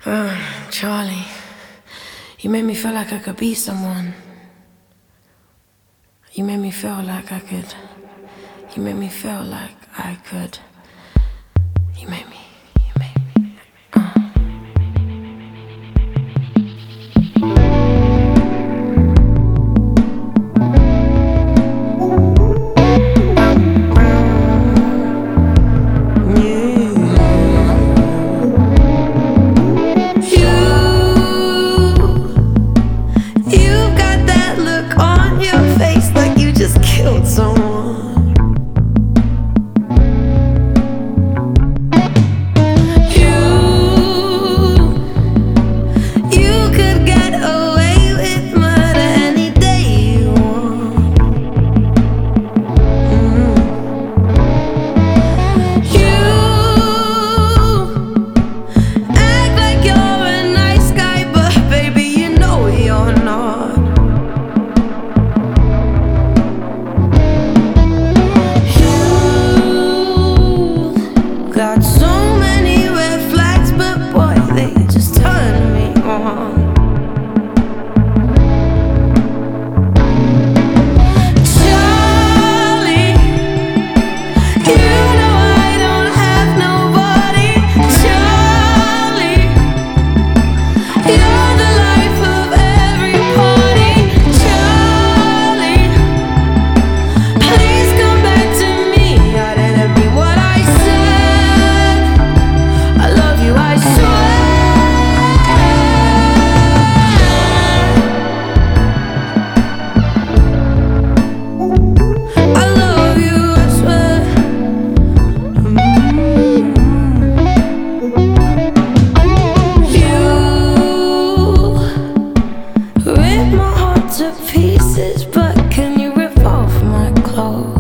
Charlie, you made me feel like I could be someone. You made me feel like I could. You made me feel like I could. You made me. Got so many red flags, but boy, they just turn me on. Charlie, you know I don't have nobody. Charlie, you're the life of every party. Charlie, please come back to me. I didn't mean what I said. I love you, I swear. I love you, I swear. You rip my heart to pieces, but can you rip off my clothes?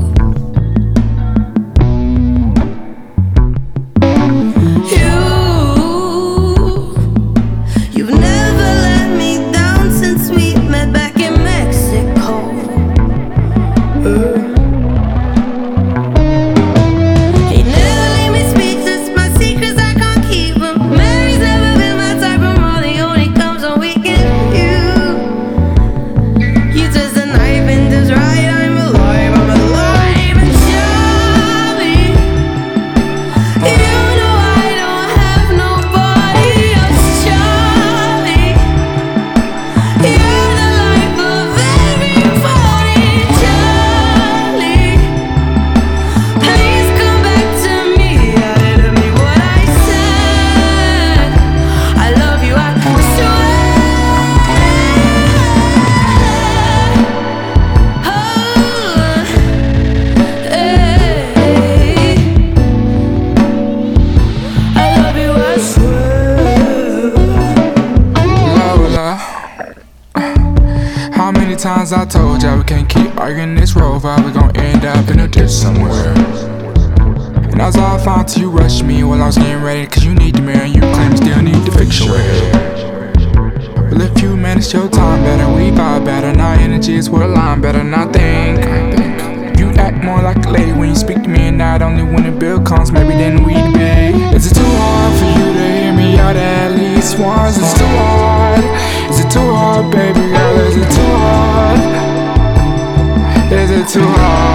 You've never let me down since we met back in Mexico. You never leave me speechless, my secrets I can't keep 'em. Mary's never been my type, and Molly only comes on weekend. You twist the knife and just right, I'm alive, I'm alive. And Charlie, you know I don't have nobody else. Charlie, you're the life of everybody. Charlie, please come back to me. I didn't mean what I said. I love you, I swear. I love you, I swear. Lola, how many times I told ya we can't keep arguing this road, but we gon' end up in a ditch somewhere. And that's all I found till you rushed me while I was getting ready, cause you need to marry and you claim still need to fix your hair. Well, if you manage your time better, we vibe better. Now energy is what align better, and I think you act more like a lady when you speak to me, and not only when the bill comes, maybe then we'd be. Is it too hard for you to hear me out at least once? Is it too hard? Is it too hard, baby girl? Is it too hard? Is it too hard?